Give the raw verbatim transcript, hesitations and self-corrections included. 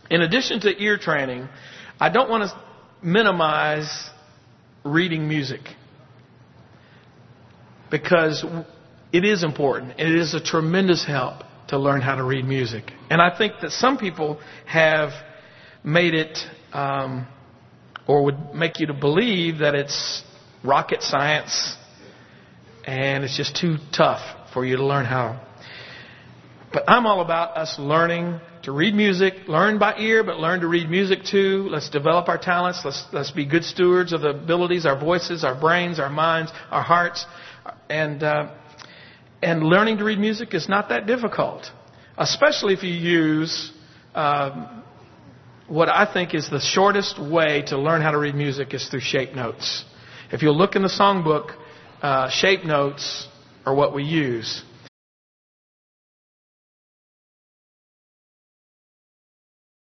In addition to ear training, I don't want to minimize reading music, because it is important. It is a tremendous help to learn how to read music. And I think that some people have made it, um, or would make you to believe that it's rocket science and it's just too tough for you to learn how. But I'm all about us learning to read music, learn by ear, but learn to read music too. Let's develop our talents. Let's, let's be good stewards of the abilities, our voices, our brains, our minds, our hearts. And, uh, and learning to read music is not that difficult, especially if you use, uh, what I think is the shortest way to learn how to read music is through shape notes. If you'll look in the songbook, uh, shape notes are what we use.